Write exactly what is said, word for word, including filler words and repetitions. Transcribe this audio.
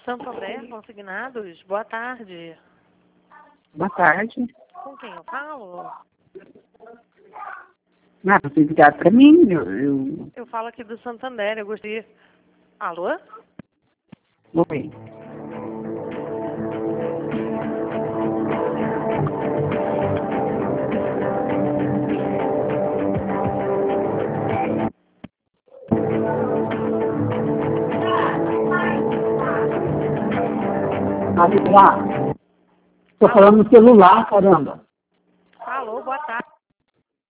Santo André, consignados, boa tarde. Boa tarde. Com quem eu falo? Ah, você ligar para mim, eu, eu... Eu falo aqui do Santander, eu gostaria... Alô? Oi. Estou falando no celular, caramba. Alô, boa tarde.